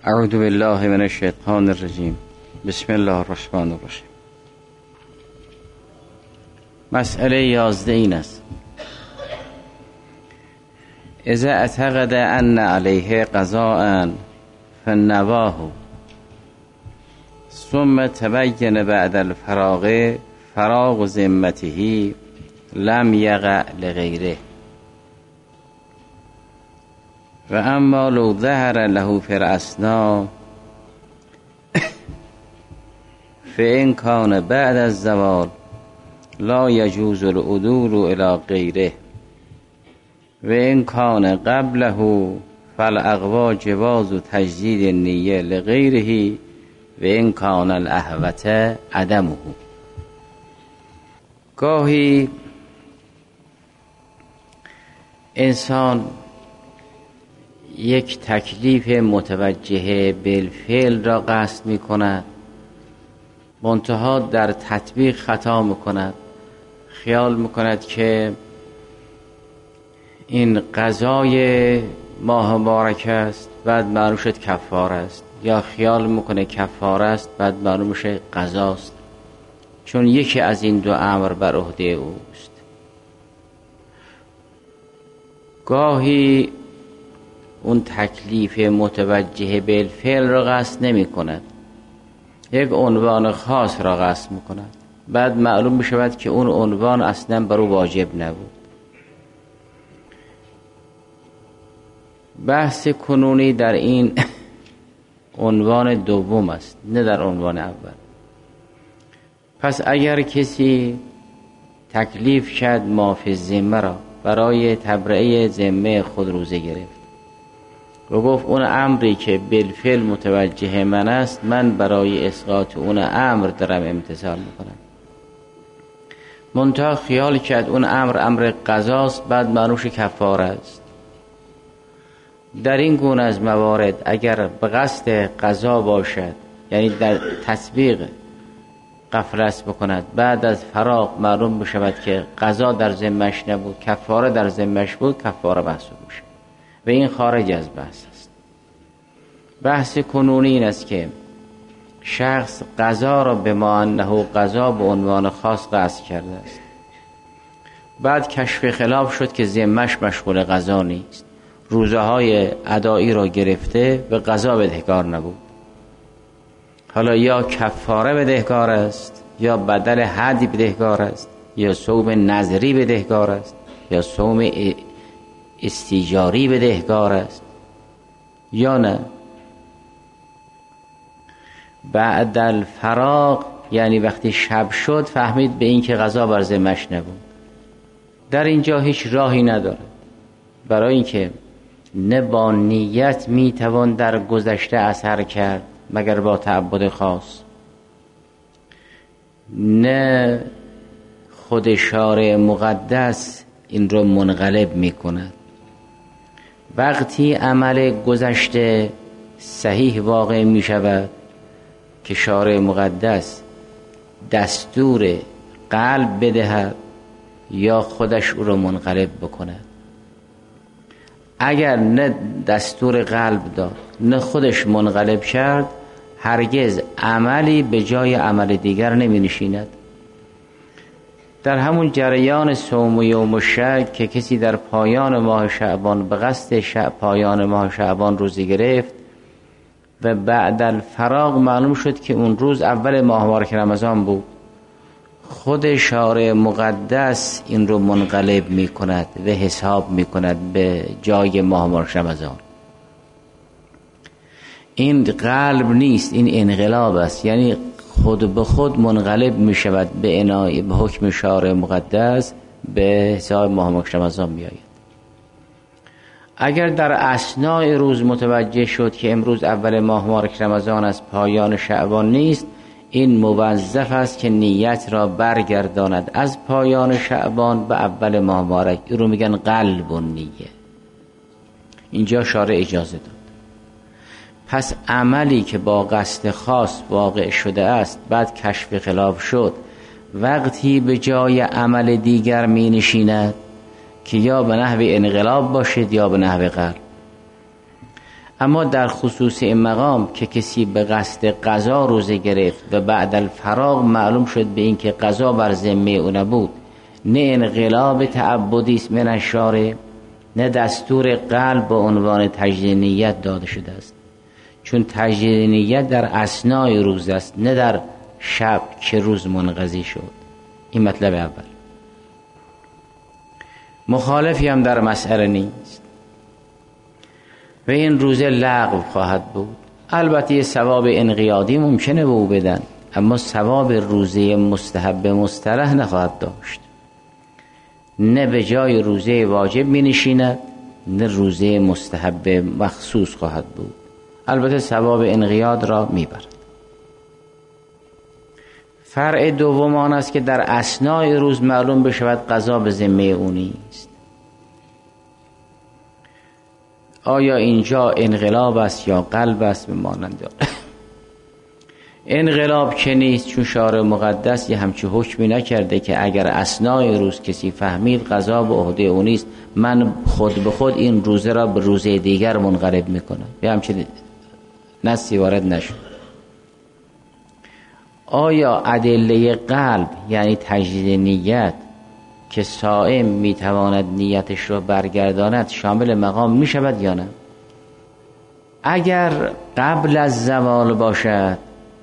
اعوذ بالله من الشیطان الرجیم. بسم الله الرحمن الرحیم. مسئله 11 این است: اذا اعتقد ان علیه قضاء فالنواه ثم تبین بعد الفراغ فراغ ذمته لم یقع لغیره و اما لو ظهر له فی الاثناء فإن کان بعد الزوال لا يجوز العدول الى غیره و ان کان قبله فالاقوی جواز تجدید النیه لغیره و ان کان الاحوط عدمه. گاهی انسان یک تکلیف متوجه بالفعل را قصد می کند، منتها در تطبیق خطا می کند. خیال می کند که این قضای ماه مبارک است، بعد معلوم شد کفاره است، یا خیال میکنه کفاره است، بعد معلوم شه قضاست، چون یکی از این دو امر بر عهده اوست. گاهی اون تکلیف متوجه بالفعل را قصد نمی کند، یک عنوان خاص را قصد می کند، بعد معلوم می شود که اون عنوان اصلا بر او واجب نبود. بحث کنونی در این عنوان دوم است، نه در عنوان اول. پس اگر کسی تکلیف کرد ما فی الذمه را برای تبرئه ذمه خود روزه گرفت و گفت اون امری که بالفعل متوجه من است، من برای اسقاط اون امر دارم امتثال میکنم، منتها خیال کرد اون امر قضاست، بعد معلومش کفاره است. در این گونه از موارد اگر به قصد قضا باشد، یعنی در تطبیق غفلت بکند، بعد از فراغ معلوم بشود که قضا در ذمه‌اش نبود، کفاره در ذمه‌اش بود، کفاره محسوب میشه و این خارج از بحث است. بحث کنونی این است که شخص قضا را به ما انه قضا به عنوان خاص قصد کرده است، بعد کشف خلاف شد که ذمه‌اش مشغول قضا نیست، روزه های ادایی را گرفته و قضا بدهکار نبود. حالا یا کفاره بدهکار است، یا بدل حدی بدهکار است، یا صوم نظری بدهکار است، یا صوم استیجاری بدهکار است، یا نه بعد الفراغ، یعنی وقتی شب شد فهمید به این که قضا بر ذمه‌اش نبود. در اینجا هیچ راهی نداره، برای اینکه نه با نیت میتوان در گذشته اثر کرد مگر با تعبد خاص، نه خود شارع مقدس این رو منقلب میکند. وقتی عمل گذشته صحیح واقع میشود که شارع مقدس دستور قلب بدهد یا خودش او رو منقلب بکند. اگر نه دستور قلب داد نه خودش منقلب کرد، هرگز عملی به جای عمل دیگر نمی نشیند. در همون جریان صوم یوم الشک که کسی در پایان ماه شعبان به قصد پایان ماه شعبان روزه گرفت و بعد الفراغ معلوم شد که اون روز اول ماه مبارک رمضان بود، خود شارع مقدس این رو منقلب می کند و حساب می کند به جای ماه مبارک رمضان. این قلب نیست، این انقلاب است، یعنی خود به خود منقلب می شود به حکم شارع مقدس، به حساب ماه مبارک رمضان می آید. اگر در اثناء روز متوجه شد که امروز اول ماه مبارک رمضان است، پایان شعبان نیست، این موظف است که نیت را برگرداند از پایان شعبان به اول ماه مبارک. این رو میگن قلب و نیه. اینجا شارع اجازه داد. پس عملی که با قصد خاص واقع شده است، بعد کشف خلاف شد، وقتی به جای عمل دیگر می نشیند که یا به نحو انقلاب باشد یا به نحو قلب. اما در خصوص این مقام که کسی به قصد قضا روزه گرفت و بعد الفراغ معلوم شد به این که قضا بر ذمه او نبود، نه انقلاب تعبدی است من الشارع، نه دستور قلب به عنوان تجدید نیت داده شده است، چون تجدید نیت در اثنای روز است، نه در شب که روز منقضی شد. این مطلب اول. مخالفی هم در مسئله نیست و این روزه لغو خواهد بود. البته ثواب انقیادی ممکنه به او بدن، اما ثواب روزه مستحب مسترح نخواهد داشت. نه به جای روزه واجب می نشیند، نه روزه مستحب مخصوص خواهد بود. البته ثواب انقیاد را می برد. فرع دوم آن است که در اثنای روز معلوم بشود قضا به ذمه او نیست. آیا اینجا انقلاب است یا قلب است؟ به مانند انقلاب که نیست، چون شارع مقدس یه همچه حکمی نکرده که اگر اثنای روز کسی فهمید قضا به عهده او نیست، من خود به خود این روزه را به روزه دیگر منقلب میکنم. یه همچه نصی وارد نشد. آیا ادله قلب یعنی تجدید نیت که صائم میتواند نیتش را برگرداند شامل مقام میشود یا نه؟ اگر قبل از زوال باشد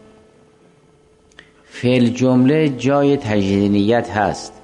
فعل جمله جای تجدید نیت هست،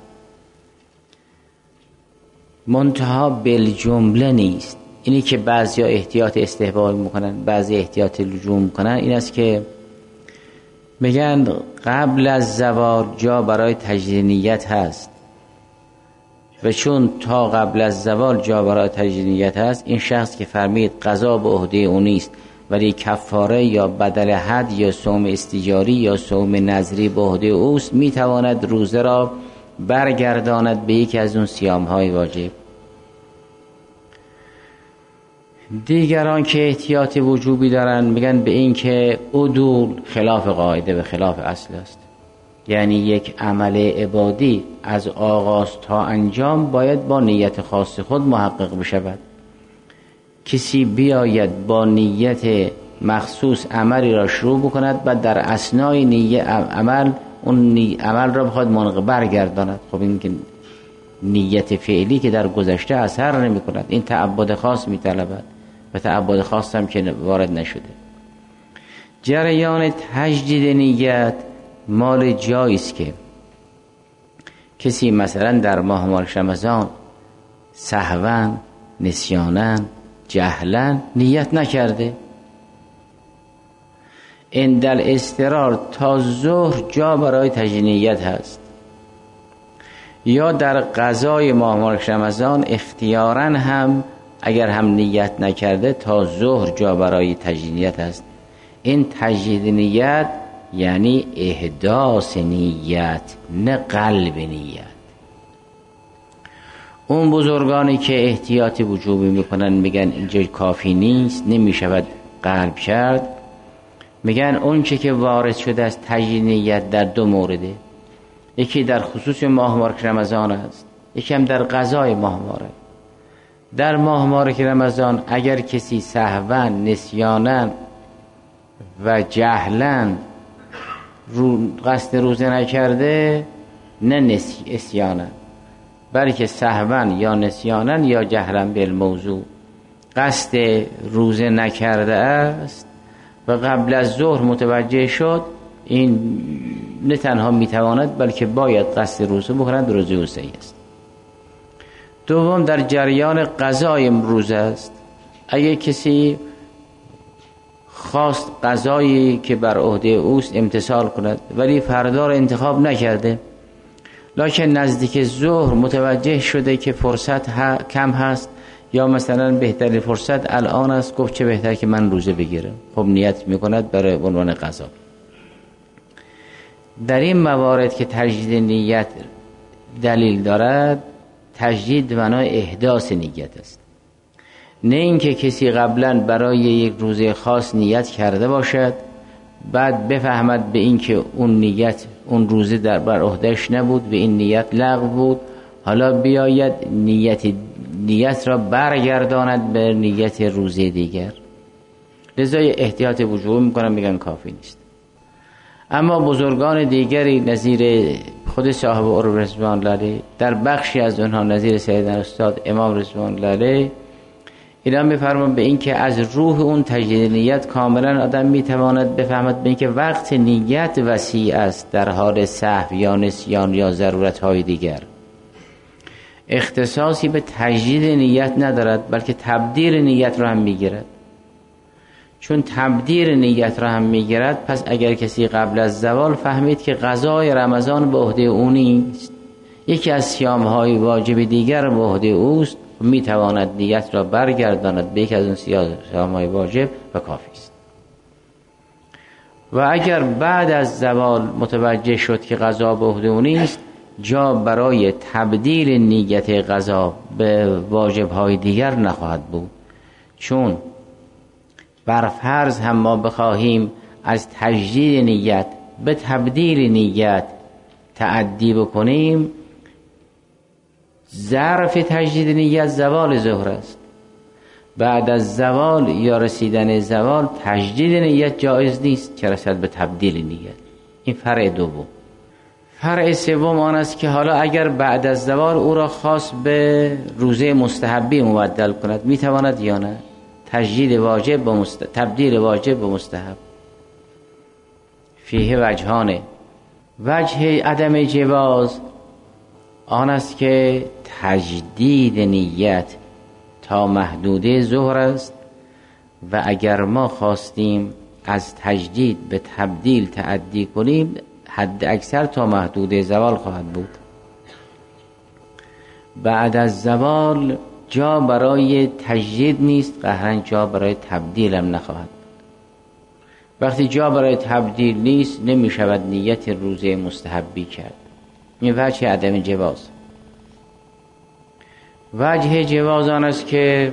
منتها بالجمله نیست. اینی که بعضی ها احتیاط استحباب میکنن، بعضی احتیاط لزوم میکنن، این است که میگن قبل از زوال جا برای تجدید نیت هست و چون تا قبل از زوال جا برای تجدید نیت هست، این شخص که فرمید قضا به عهده او نیست ولی کفاره یا بدل حد یا صوم استجاری یا صوم نذری به عهده اوست، میتواند روزه را برگرداند به یکی از اون صیام‌های واجب. دیگران که احتیاط وجوبی دارن میگن به این که عدول خلاف قاعده و خلاف اصل است، یعنی یک عمل عبادی از آغاز تا انجام باید با نیت خاص خود محقق بشود. کسی بیاید با نیت مخصوص عملی را شروع بکند و در اثنای نیت عمل اون عمل را بخواد برگرداند، خب این که نیت فعلی که در گذشته اثر نمی کند، این تعبد خاص می طلبد و تعبد خاص هم که وارد نشده. جریان تجدید نیت مال جاییست که کسی مثلا در ماه مبارک رمضان سهواً، نسیاناً، جهلاً نیت نکرده، عند اضطرار تا ظهر جا برای تجدید نیت هست، یا در قضای ماه مبارک رمضان اختیاراً هم اگر هم نیت نکرده تا ظهر جا برای تجدید نیت هست. این تجدید نیت یعنی احداث نیت، نه قلب نیت. اون بزرگانی که احتیاطی وجوبی میکنن میگن اینجا کافی نیست، نمیشود قلب کرد. میگن اون چه که وارد شده از تجدید نیت در دو مورده، یکی در خصوص ماه مبارک رمضان است، یکی هم در قضای ماه مبارک. در ماه مبارک رمضان اگر کسی سهواً، نسیاناً و جهلاً قصد روزه نکرده، نه نسیاناً بلکه سهواً یا نسیاناً یا جهلاً بالموضوع قصد روزه نکرده است و قبل از ظهر متوجه شد، این نه تنها میتواند بلکه باید قصد روزه بکند، روزه او صحیح است. دوم در جریان قضای روزه است. اگه کسی خواست قضایی که بر عهده اوست امتثال کند ولی فردا را انتخاب نکرده، لکن نزدیک ظهر متوجه شده که فرصت کم هست یا مثلا بهترین فرصت الان است، گفت چه بهتر که من روزه بگیرم، خب نیت میکند برای عنوان قضا. در این موارد که تجدید نیت دلیل دارد، تجدید معنای احداث نیت است، نه اینکه کسی قبلا برای یک روزه خاص نیت کرده باشد بعد بفهمد به این که اون نیت اون روزه در بر عهدهش نبود، به این نیت لغو بود، حالا بیاید نیت را برگرداند به نیت روزه دیگر. لذا احتیاط وجوب میکنن، میگن کافی نیست. اما بزرگان دیگری نظیر خود صاحب عروة رضوان الله علیه، در بخشی از اونها نظیر سیدنا استاد امام رضوان الله علیه، اینا میفرمان به این که از روح اون تجدید نیت کاملا آدم میتواند بفهمد به این که وقت نیت وسیع است در حال سهو یا نسیان یا ضرورت های دیگر، اختصاصی به تجدید نیت ندارد بلکه تبدیل نیت را هم میگیرد. چون تبدیل نیت را هم میگیرد، پس اگر کسی قبل از زوال فهمید که قضای رمضان به عهده او نیست، یکی از صیام‌های واجب دیگر به عهده اوست، میتواند نیت را برگرداند به یکی از اون صیام‌های واجب و کافی است. و اگر بعد از زوال متوجه شد که قضا به عهده او نیست، جا برای تبدیل نیت قضا به واجب‌های دیگر نخواهد بود. چون بر فرض هم ما بخواهیم از تجدید نیت به تبدیل نیت تعدی بکنیم، ظرف تجدید نیت زوال ظهر است. بعد از زوال یا رسیدن زوال تجدید نیت جایز نیست که رسد به تبدیل نیت. این فرع دوم. فرع سوم آن است که حالا اگر بعد از زوال او را خاص به روزه مستحبی مبدل کند، میتواند یا نه؟ تجدید واجب با تبدیل واجب به مستحب. فیه وجهانه. وجه عدم جواز آن است که تجدید نیت تا محدوده ظهر است و اگر ما خواستیم از تجدید به تبدیل تعدی کنیم، حد اکثر تا محدوده زوال خواهد بود. بعد از زوال جا برای تجدید نیست، قهرن جا برای تبدیل هم نخواهد. وقتی جا برای تبدیل نیست، نمی شود نیت روزه مستحبی کرد. این وجه عدم جواز. وجه جواز آن است که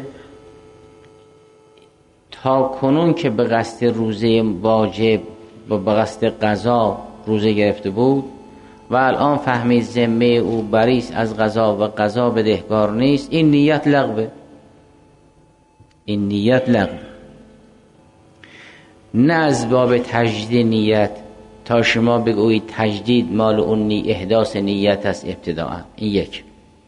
تا کنون که به قصد روزه واجب و به قصد قضا روزه گرفته بود و الان فهمید ذمه او بری است از قضا و قضا بدهکار نیست، این نیت لغوه. این نیت لغوه. نه از باب تجدید نیت تا شما بگویید تجدید مال اون احداث نیت است ابتداء، این یک.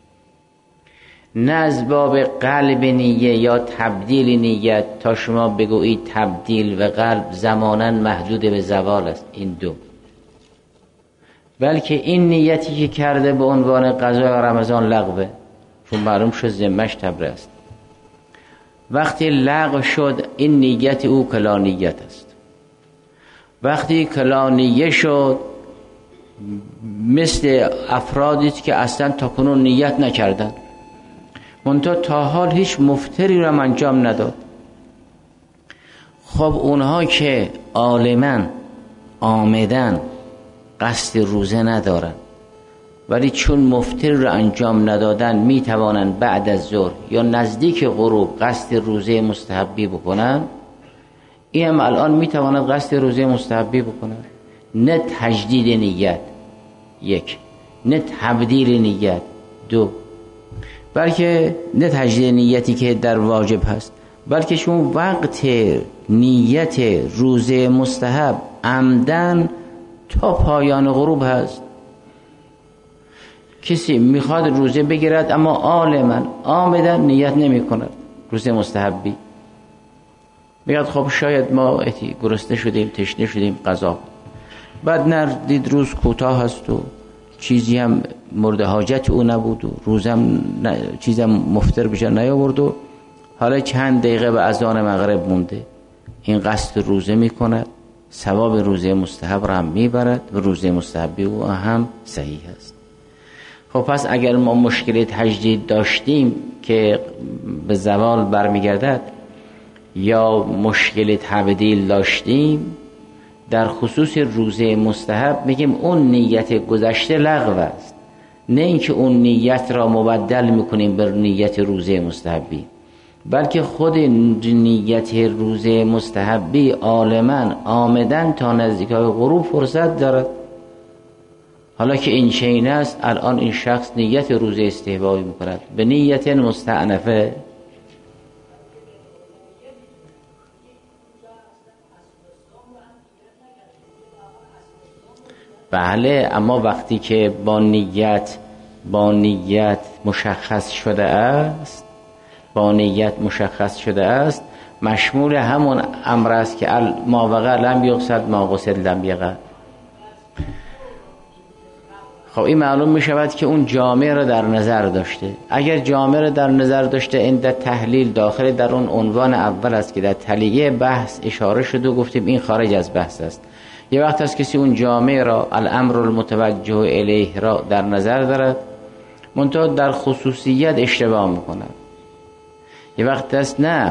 نه از باب قلب نیت یا تبدیل نیت تا شما بگویید تبدیل و قلب زمانا محدود به زوال است، این دو. بلکه این نیتی که کرده به عنوان قضای رمضان لغوه، چون معلوم شد ذمه‌اش تبره است. وقتی لغو شد، این نیت او کلا نیت است. وقتی کلا نیت شد، مثل افرادی که اصلا تا کنون نیت نکردن، منتها تا حال هیچ مفتری را انجام نداد. خب اونها که عالماً آمدن قصد روزه ندارن، ولی چون مفطر را انجام ندادن میتوانند بعد از ظهر یا نزدیک غروب قصد روزه مستحبی بکنن، این هم الان میتواند قصد روزه مستحبی بکنن. نه تجدید نیت یک، نه تبدیل نیت دو، بلکه نه تجدید نیتی که در واجب هست، بلکه چون وقت نیت روزه مستحب عمدن تا پایان غروب هست. کسی میخواد روزه بگیرد اما عالما آمدن نیت نمی کند روزه مستحبی، میگه خب شاید ما گرسنه شدیم تشنه شدیم قضا، بعد نردید روز کوتاه هست و چیزی هم مورد حاجت او نبود و روزم چیزم مفطر بشه نیاورد و حالا چند دقیقه به اذان مغرب مونده، این قصد روزه میکند، ثواب روزه مستحب را هم میبرد و روزه مستحبی او هم صحیح است. خب پس اگر ما مشکل تجدید داشتیم که به زوال برمیگردد یا مشکل تبدیل داشتیم، در خصوص روزه مستحب میگیم اون نیت گذشته لغو است، نه اینکه اون نیت را مبدل میکنیم بر نیت روزه مستحبی، بلکه خود نیت روزه مستحبی عالما آمدن تا نزدیکای غروب فرصت دارد. حالا که این چین است، الان این شخص نیت روزه استحبابی میکند به نیت مستعنفه. بله، اما وقتی که با نیت مشخص شده است مشمول همون امر است که ما وقع لم یقصد ما قصد لم یقع. خب این معلوم می شود که اون جامع را در نظر داشته. اگر جامع را در نظر داشته، این در تحلیل داخل در اون عنوان اول است که در تلیه بحث اشاره شده و گفتیم این خارج از بحث است. یه وقت است کسی اون جامع را، الامر المتوجه الیه را در نظر دارد، منتها در خصوصیت اشتباه میکند. یه وقت است نه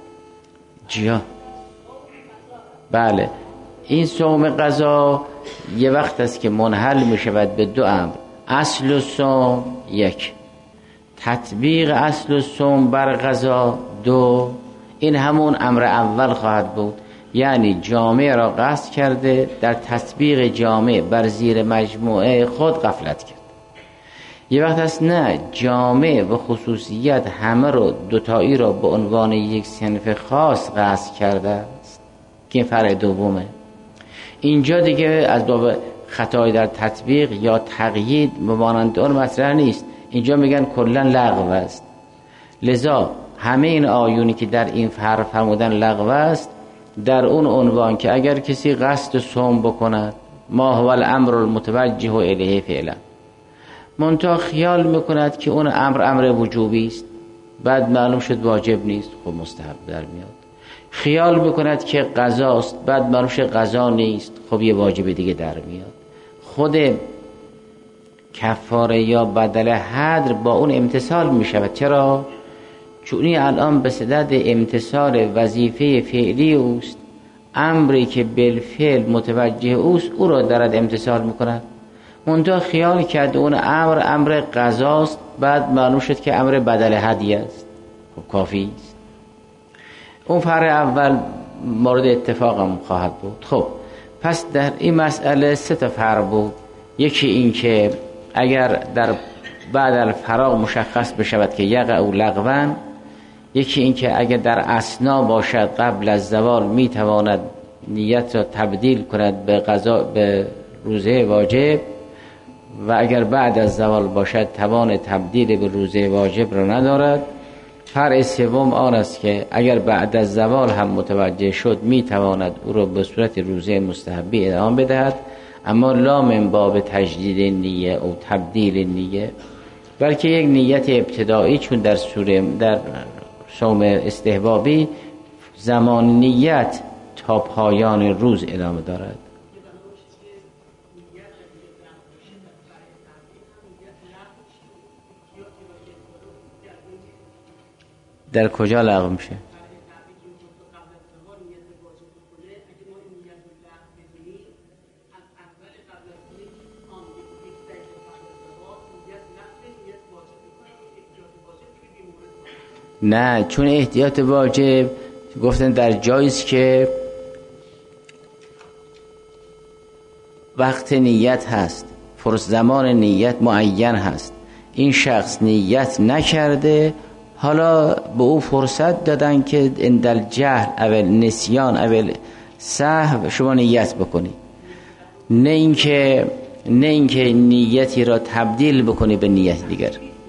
بله، این صوم قضا یه وقت است که منحل می شود به دو امر. اصل الصوم یک، تطبیق اصل الصوم بر قضا دو. این همون امر اول خواهد بود، یعنی جامع را قصد کرده، در تطبیق جامع بر زیر مجموعه خود غفلت کرد. یه وقت است نه، جامع و خصوصیت همه رو، دوتایی را به عنوان یک صنف خاص قصد کرده است که این فرع دومه. اینجا دیگه از باب خطای در تطبیق یا تقیید مانند اون مطرح نیست. اینجا میگن کلا لغو است. لذا همه این آیونی که در این فرمودن لغو است، در اون عنوان که اگر کسی قصد صوم بکند، ما هو الامر المتوجه الیه فعلا، منتها خیال میکند که اون امر وجوبی است، بعد معلوم شد واجب نیست، خب مستحب در میاد. خیال میکند که قضا است، بعد معلوم شد قضا نیست، خب یه واجب دیگه در میاد. خود کفاره یا بدل حد با اون امتثال میشود. چرا؟ چون این الان به صدد امتثال وظیفه فعلی اوست، امری که بالفعل متوجه اوست او را دارد امتثال میکند. منتها خیال کرد اون امر قضاست، بعد معلوم شد که امر بدل حدی است، خب کافی است. اون فرع اول مورد اتفاقم خواهد بود. خب پس در این مسئله سه تا فرع بود. یکی این که اگر در بعد الفراغ مشخص بشود که یقع او لغوان، یکی این که اگر در اثنا باشد قبل از زوال میتواند نیت را تبدیل کند به روزه واجب، و اگر بعد از زوال باشد توان تبدیل به روزه واجب را ندارد. فرع سوم آن است که اگر بعد از زوال هم متوجه شد میتواند او را به صورت روزه مستحبی ادامه بدهد، اما لا من باب تجدید نیه او تبدیل نیه، بلکه یک نیت ابتدایی، چون در صوم استحبابی زمان نیت تا پایان روز ادامه دارد. در کجا لغو میشه؟ نه، چون احتیاط واجب گفتن در جاییست که وقت نیت هست، فرص زمان نیت معین هست، این شخص نیت نکرده، حالا به او فرصت دادن که اندل جهل اول نسیان اول سهو شما نیت بکنی، نه اینکه نیتی را تبدیل بکنی به نیت دیگر.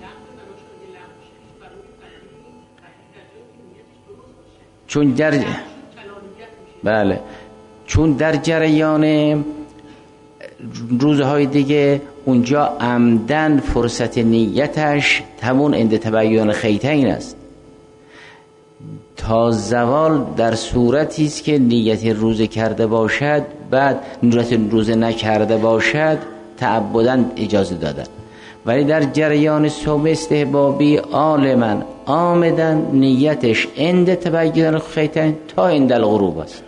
چون در جریان روزهای دیگه اونجا عمدن فرصت نیتش همون عند تبیین خیطین است. تا زوال در صورتی است که نیت روزه کرده باشد، بعد نیت روزه نکرده باشد تعبداً اجازه دادن، ولی در جریان صوم استحبابی عامداً نیتش عند تبیین خیطین تا عند الغروب است.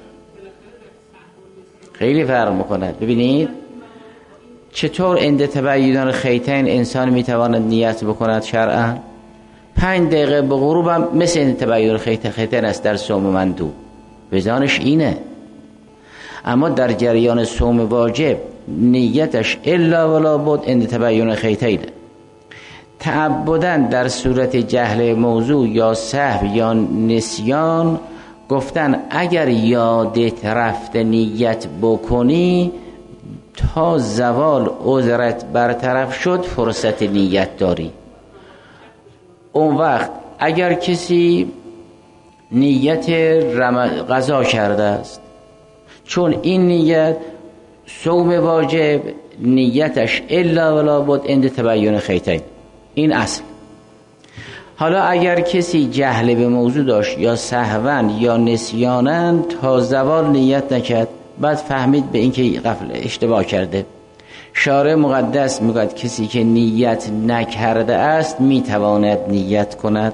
خیلی فرق میکنه. ببینید چطور عند تبیین خیطین انسان میتواند نیت بکند شرعاً؟ 5 دقیقه به غروب هم مثل عند تبیین خیطین است در صوم مندوب، وزانش اینه. اما در جریان صوم واجب نیتش الا ولا بد عند تبیین خیطین. تعبداً در صورت جهل موضوع یا سهو یا نسیان گفتن اگر یادت رفته نیت بکنی تا زوال عذرت برطرف شد فرصت نیت داری. اون وقت اگر کسی نیت قضا کرده است، چون این نیت صوم واجب نیتش الا ولا بد عند تبین خیطین، این اصل. حالا اگر کسی جهل به موضوع داشت یا سهوا یا نسیانا تا زوال نیت نکرد، بعد فهمید به این که غفل اشتباه کرده، شارع مقدس میگوید کسی که نیت نکرده است میتواند نیت کند.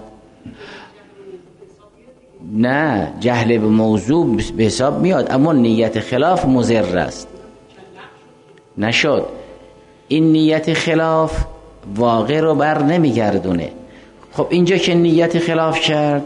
نه، جهل به موضوع به حساب میاد، اما نیت خلاف مضر است. نشد این نیت خلاف واقع رو بر نمیگردونه. خب اینجا که نیت خلاف کرد،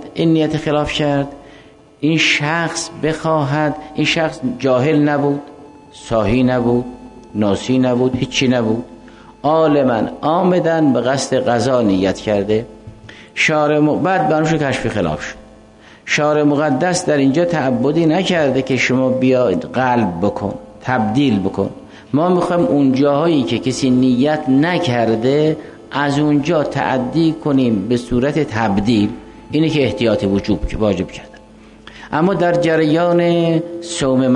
این شخص بخواهد، این شخص جاهل نبود، ساهی نبود، ناسی نبود، هیچی نبود، عالما عامدن به قصد قضا نیت کرده، بعد بنوش کشف خلاف شد. شارع مقدس در اینجا تعبدی نکرده که شما بیا قلب بکن، تبدیل بکن. ما میخوایم اون جاهایی که کسی نیت نکرده از اونجا تعدی کنیم به صورت تبدیل. اینه که احتیاط واجب کرده. اما در جریان صوم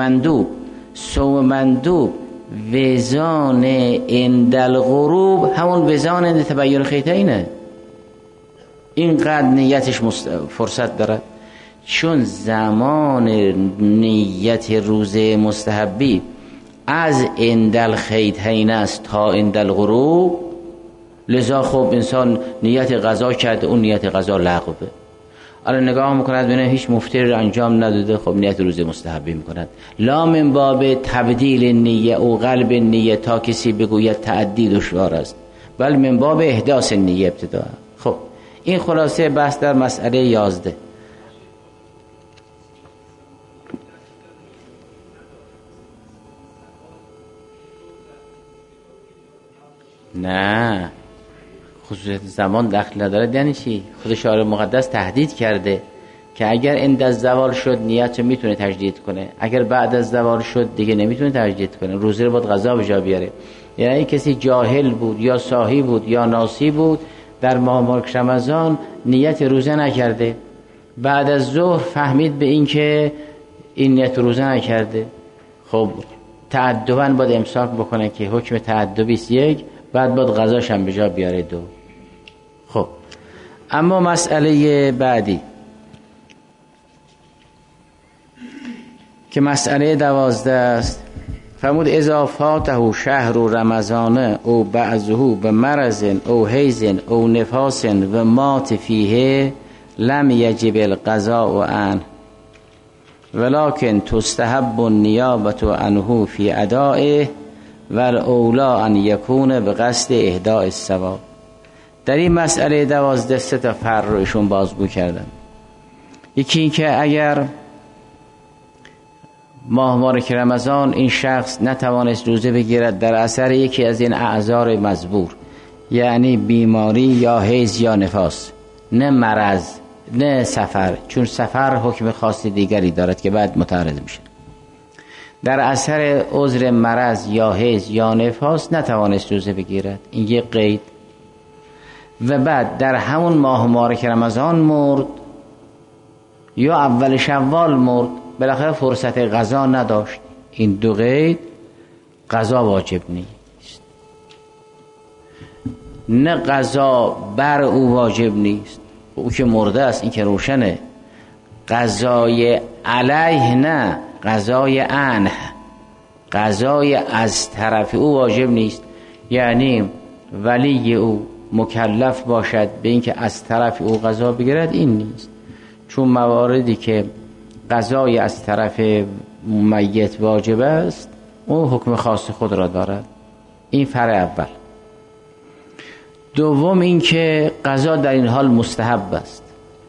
مندوب وزان عند الغروب همون وزان عند تبین خیطینه. اینقدر نیتش فرصت دارد، چون زمان نیت روزه مستحبی از عند الخیطین است تا عند الغروب. لذا خب انسان نیت قضا کرده، اون نیت قضا لغوه. الان نگاه میکند ببینه هیچ مفطری انجام نداده، خب نیت روزه مستحبی میکند. لا من باب تبدیل نیه او قلب نیه تا کسی بگوید تعدی دشوار است، بل من باب احداث نیه ابتدا. خب این خلاصه بحث در مسئله 11. نه، خصوصیت زمان دخل نداره. یعنی چی؟ خود شارع مقدس تهدید کرده که اگر عند الزوال شد نیت میتونه تجدید کنه، اگر بعد از زوال شد دیگه نمیتونه تجدید کنه، روزه رو باید قضا به جا بیاره. یعنی کسی جاهل بود یا ساهی بود یا ناسی بود، در ماه مبارک رمضان نیت روزه نکرده، بعد از ظهر فهمید به این که این نیت روزه نکرده، خب تعدباً باید امساک بکنه که حکم تعدبی است 1، بعد باید قضاش هم به جا بیاره 2. خب اما مسئله بعدی که مسئله 12 است، فرمود اذا فاته شهر رمضان او بعضه به مرض او حیض او نفاس و مات فیه لم یجب القضاء عنه ولكن تستحب النیابة عنه فی ادائه والاولی ان یکون به قصد اهداء الثواب. در این مسئله 12 3 تا فرع رو ایشون بازگو کردن. یکی این که اگر ماه مبارک رمضان این شخص نتوانست روزه بگیرد در اثر یکی از این اعذار مذبور، یعنی بیماری یا حیض یا نفاس، نه مرض نه سفر، چون سفر حکم خاص دیگری دارد که بعد متعرض میشه، در اثر عذر مرض یا حیض یا نفاس نتوانست روزه بگیرد، این یک قید. و بعد در همون ماه مبارک رمضان مرد یا اول شوال مرد، بالاخره فرصت قضا نداشت، این 2 قید قضا واجب نیست. نه قضا بر او واجب نیست، او که مرده است، این که روشنه. قضای علیه نه، قضای عنه، قضای از طرف او واجب نیست. یعنی ولی او مکلف باشد به این که از طرف او قضا بگیرد، این نیست. چون مواردی که قضای از طرف میت واجب است اون حکم خاص خود را دارد. این فرع اول. دوم این که قضا در این حال مستحب است.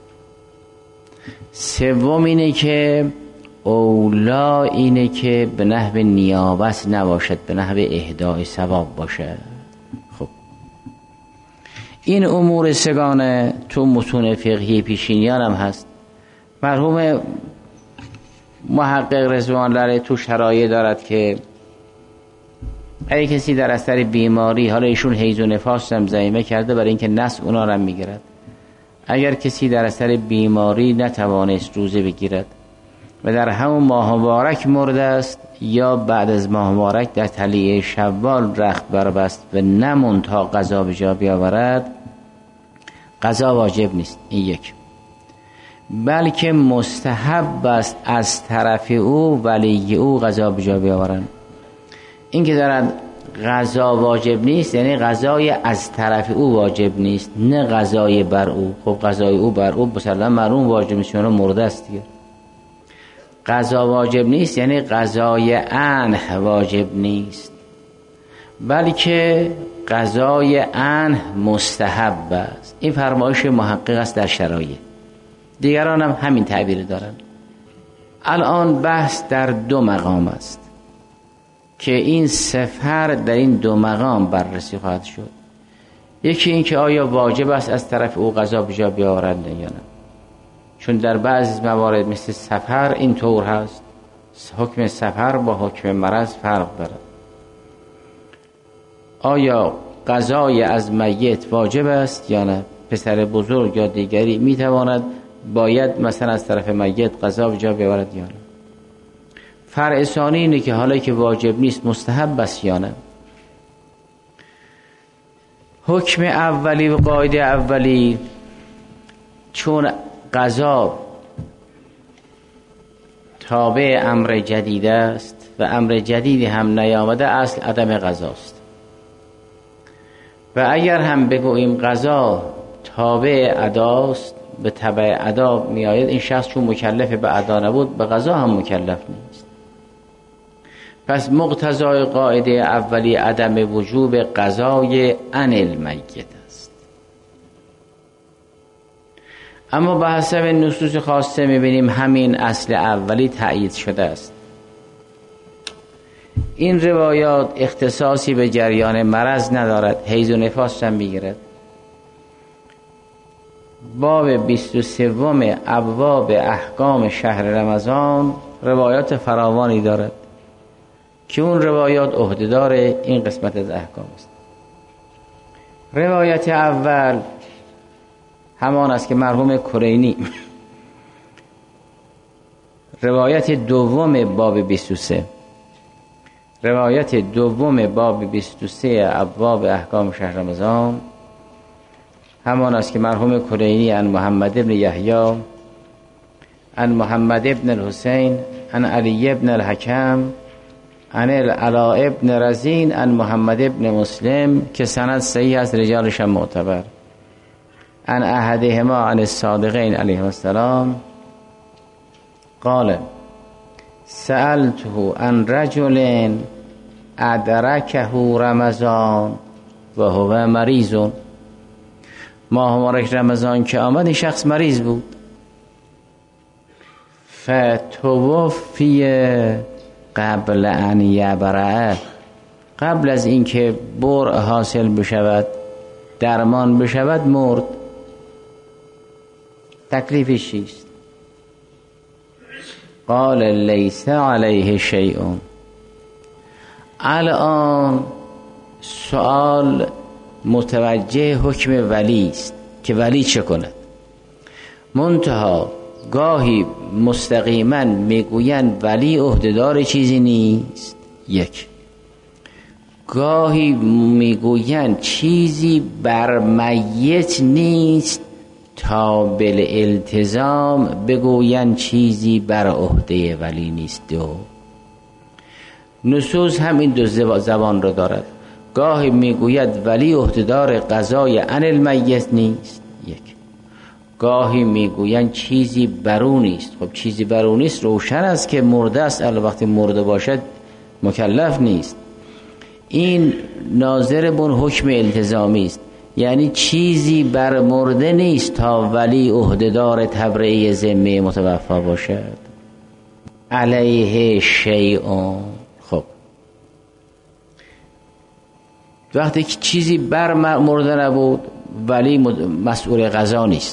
سوم اینه که اولا اینه که به نحو نیابت نباشد، به نحو اهدای ثواب باشد. خب این امور سگانه تو متون فقهی پیشینیان هم هست. مرحوم محقق رضوان الله علیه تو شرایع دارد که اگه کسی در اثر بیماری، حالا ایشون حیض و نفاس هم زایمه کرده برای اینکه نسک اونا رو هم میگیرد، اگر کسی در اثر بیماری نتوانست روزه بگیرد و در همون ماه مبارک مرده است یا بعد از ماه مبارک در طلوع شوال رخت بربست و نموند تا قضا به جا بیاورد، قضا واجب نیست. این یک، بلکه مستحب است از طرف او ولی او قضا به جا بیاورند. این که دارد قضا واجب نیست یعنی قضای از طرف او واجب نیست، نه قضای بر او. خب قضای او بر او مثلا معلوم واجب نیست، چون مرده است دیگه. قضا واجب نیست یعنی قضای عنه واجب نیست، بلکه قضای عنه مستحب است. این فرمایش محقق است در شرایع. دیگران هم همین تعبیر دارند. الان بحث در دو مقام است که این سفر در این دو مقام بررسی خواهد شد. یکی این که آیا واجب است از طرف او قضا به جا بیاورند یا نه، چون در بعضی موارد مثل سفر این طور هست، حکم سفر با حکم مرض فرق دارد. آیا قضای از میت واجب است یا نه؟ پسر بزرگ یا دیگری میتواند باید مثلا از طرف میت قضا به جا بیاورد یا نه؟ فرع ثانی اینه که حالا که واجب نیست مستحب است یا نه. حکم اولی و قاعده اولی، چون قضا تابع امر جدید است و امر جدیدی هم نیامده، اصل عدم قضاست. و اگر هم بگوییم قضا تابع اداست، به تبع ادا می آید، این شخص چون مکلف به ادا نبود به قضا هم مکلف نیست. پس مقتضای قاعده اولی عدم وجوب قضای عن المیت است. اما به حسب نصوص خاصه میبینیم همین اصل اولی تأیید شده است. این روایات اختصاصی به جریان مرض ندارد، حیض و نفاس هم میگیرد. باب 23 ابواب احکام شهر رمضان روایات فراوانی دارد که اون روایات عهدهدار این قسمت از احکام است. روایت اول همان است که مرحوم کرینی روایت دوم باب 23، روایت دوم باب 23 ابواب احکام شهر رمضان همان است که مرحوم کرینی عن محمد ابن یحیی عن محمد ابن الحسین عن علی ابن الحکم عن العلاء ابن رزین عن محمد ابن مسلم که سند صحیح است، رجالش هم معتبر، عن احدهما عن الصادقین علیهم السلام قال سألته عن رجل ادرکه رمضان و هو مریض. ماه مبارک رمضان که آمد این شخص مریض بود. فتوفی قبل ان یبرأ، قبل از اینکه برء حاصل بشود، درمان بشود، مرد. تکلیفش چیست؟ قال لیس علیه شیء. الان سوال متوجه حکم ولی است که ولی چه کند. منتها گاهی مستقیما میگویند ولی عهدهدار چیزی نیست، یک. گاهی میگویند چیزی بر میت نیست تا بالالتزام بگویند چیزی بر عهده ولی نیست. دو نصوص هم این دو زبان رو دارد. گاهی میگوید ولی عهدهدار قضای عن المیت نیست، یک. گاهی میگویند چیزی برو نیست. خب چیزی برو نیست روشن است که مرده است، الا وقتی مرده باشد مکلف نیست. این ناظر بر حکم التزامی است، یعنی چیزی بر مرده نیست تا ولی عهدهدار تبرئه ذمه متوفی باشد. علیه شیء. خب وقتی که چیزی بر مرده نبود ولی مسئول قضا نیست.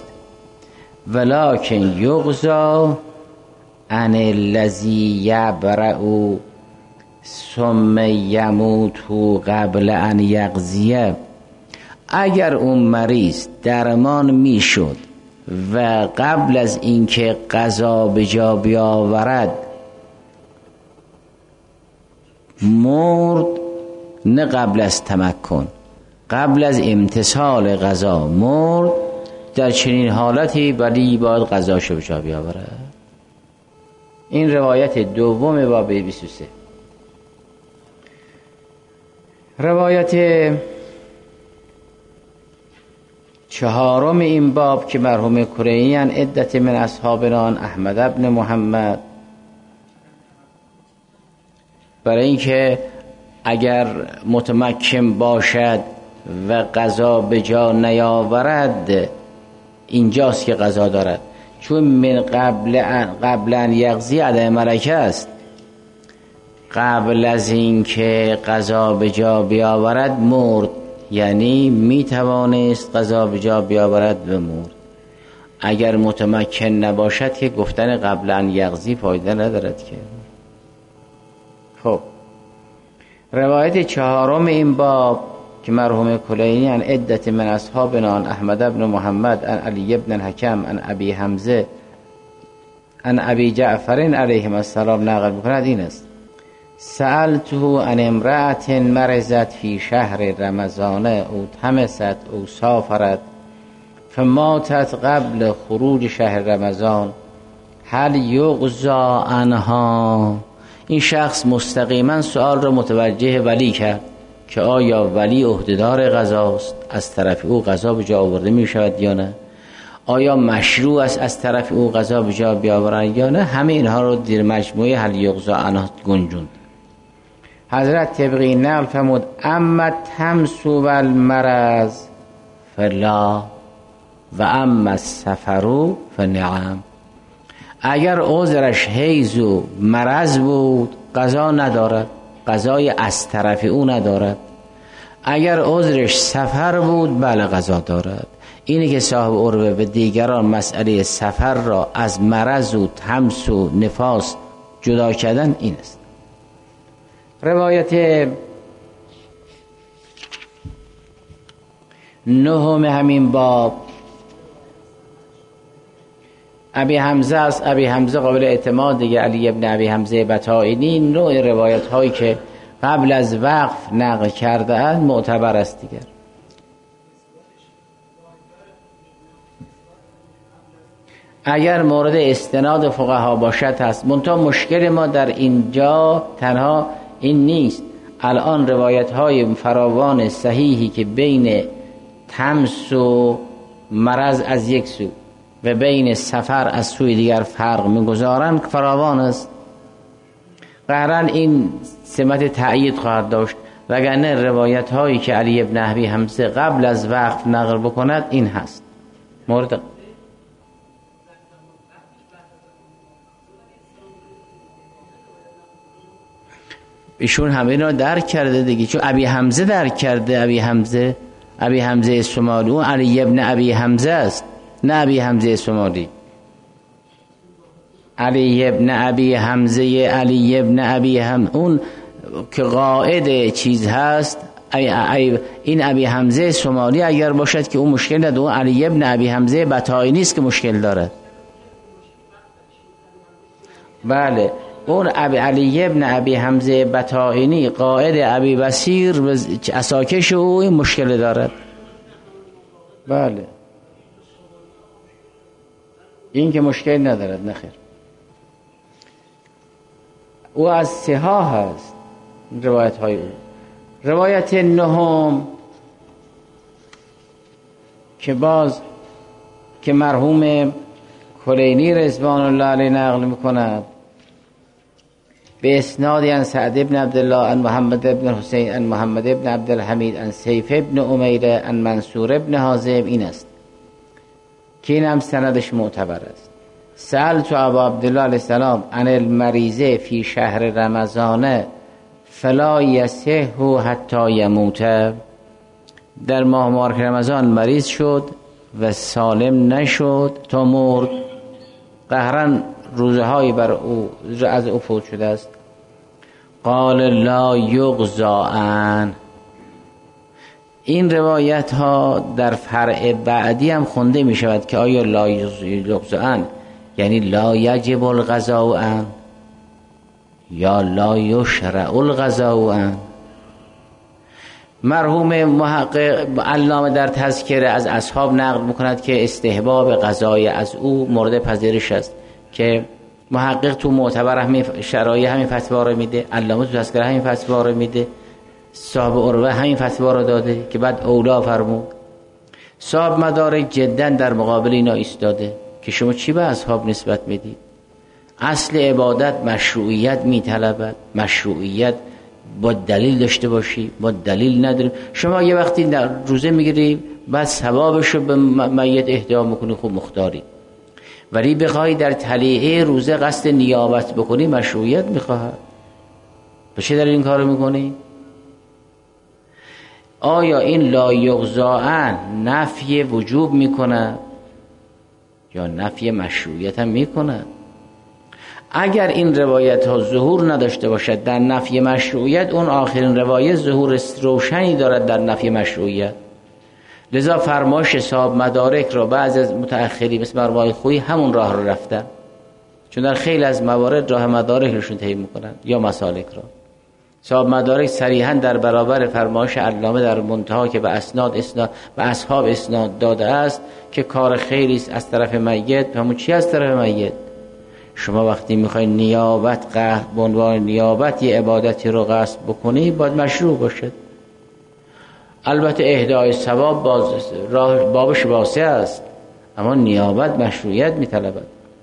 ولکن یقضا عن الذی یبرأ ثم یموت قبل ان یقضیه، اگر اون مریض درمان میشد و قبل از اینکه قضا به جا بیاورد مرد، نه قبل از تمکن، قبل از امتثال قضا مرد، در چنین حالتی ولی باید قضاشو به جا بیاورد. این روایت دوم باب 23. روایت چهارم این باب که مرحوم کلینی ان عدت من اصحابنا احمد ابن محمد، برای اینکه اگر متمکن باشد و قضا به جا نیاورد، اینجاست که قضا دارد، چون من قبل ان یقضی عدم ملکه است، قبل از اینکه قضا به جا بیاورد مرد، یعنی می توانست قضا به جا بیاورد و مرد. اگر متمکن نباشد که گفتن قبل ان یقضی فایده ندارد که. خب روایت چهارم این باب که مرحوم کلینی ان عدت من اصحابنا احمد ابن محمد ان علی ابن الحکم ان ابی حمزه ان ابی جعفر علیهم السلام نقل میکند این است: سألته عن امرأة مرضت فی شهر رمضان او تمست او سافرت فماتت قبل خروج شهر رمضان هل یقضی عنها. این شخص مستقیما سؤال را متوجه ولی کرد که آیا ولی عهدهدار قضاست، از طرف او قضا به جا آورده می شود یا نه، آیا مشروع است از طرف او قضا به جا بیاورند یا نه. همه اینها رو در مجموعه هل یقضی عنها گنجوند. حضرت تبقی نقل فرمود: اما تمس و المرض فلا و اما السفر فنعم. اگر عذرش حیض و مرض بود قضا ندارد، قضای از طرف او ندارد. اگر عذرش سفر بود بله قضا دارد. اینه که صاحب عروه به دیگران مسئله سفر را از مرض و تمس و نفاس جدا کردن این است. روایت نهم همین باب ابی حمزه است. ابی حمزه قابل اعتماد دیگه، علی ابن ابی حمزه بطائنی. نوع روایت هایی که قبل از وقف نقل کرده اند معتبر است دیگر. اگر مورد استناد فقها باشد هست. منتها مشکل ما در اینجا تنها این نیست. الان روایت های فراوان صحیحی که بین تمس و مرض از یک سو و بین سفر از سوی دیگر فرق میگذارند فراوان است. قطعاً این سمت تأیید خواهد داشت، وگرنه روایت هایی که علی ابن ابی حمزه قبل از وقف نقل بکند این هست. مورد ایشون همه اینا درک کرده دیگه، چون ابی حمزه درک کرده. ابی حمزه سمالی، اون علی ابن ابی حمزه است، نه ابی حمزه سمالی. علی ابن ابی حمزه، علی ابن ابی اون که قائد چیز هست. این ابی حمزه سمالی اگر باشد که اون مشکل نداره. اون علی ابن ابی حمزه بطائنی است که مشکل دارد. بله اون علی ابن ابی حمزه بطائنی قائد ابی بصیر و اساکش او این مشکل دارد. بله این که مشکل ندارد، نخیر. او از صحاح هست روایت های او. روایت نهم که باز که مرحوم کلینی رضوان الله علیه نقل میکند به اسنادی عن سعد ابن عبدالله عن محمد ابن حسین عن محمد ابن عبدالحمید عن سیف ابن امیره عن منصور ابن حازم این است که این هم سندش معتبر است. سألت ابا عبدالله علیه السلام عن المریض فی شهر رمضان فلا یصح حتی یموت. در ماه مبارک رمضان مریض شد و سالم نشد تا مرد. قهرن روزهایی بر او از او فوت شده است. قال لا یغزا. این روایت ها در فرع بعدی هم خونده می شود که آیا لا یغزا یعنی لا یجب الغزا یا لا یشرع الغزا. مرحوم محقق علامه در تذکره از اصحاب نقل میکند که استحباب قضای از او مورد پذیرش است، که محقق تو معتبر همین شرایع همین فتوا رو میده، علامه تو تذکره همین فتوا رو میده، صاحب عروه همین فتوا رو داده که بعد اولا فرمود. صاحب مدارک جدا در مقابل اینا ایستاده که شما چی به اصحاب نسبت میدید؟ اصل عبادت مشروعیت میطلبد، مشروعیت با دلیل داشته باشی، با دلیل نداریم. شما یه وقتی در روزه میگیری بعد ثوابشو به میت اهدا میکنی، خوب مختاری، ولی بخوای در تلیعه روزه قصد نیابت بکنی مشروعیت میخواهد. به چه دلیل این کارو میکنی؟ آیا این لا یغزا نفی وجوب میکنه یا نفی مشروعیت هم میکنه؟ اگر این روایت ها ظهور نداشته باشد در نفی مشروعیت، اون آخرین روایت ظهور روشنی دارد در نفی مشروعیت. لذا فرمایش صاحب مدارک را بعض از متأخری مثل مرحوم خویی همون راه رو رفتن، چون در خیلی از موارد راه مدارک رشون طی میکنن یا مسالک را. صاحب مدارک صریحا در برابر فرمایش علامه در منتها که به اصحاب اسناد داده است که کار خیری است از طرف میت. همون چی از طرف میت؟ شما وقتی میخوای نیابت به عنوان نیابت یه عبادتی رو قصد بکنی باید مشروع باشد. البته اهدای ثواب بابش واسع است، اما نیابت مشروعیت میطلبد.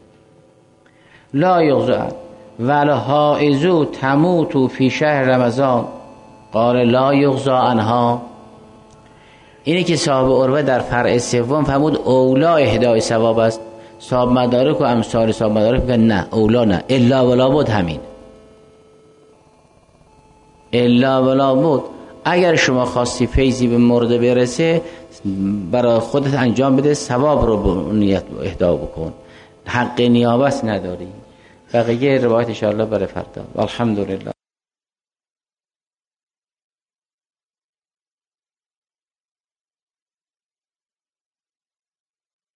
لا یغزا والحائض تموت فی شهر رمضان قال لا یغزا عنها. اینه که صاحب عروه در فرع سوم فرمود اولا اهدای ثواب است. صاحب مدارک و امثال صاحب مدارک میگن نه، اولا نه، الا ولا بود. همین الا ولا بود. اگر شما خواستی فیضی به مورد برسه برای خودت انجام بده، ثواب رو به نیت اهدا بکن، حق نیابت نداری. بقیه روایت ان شاء الله برای فردا. والحمدلله.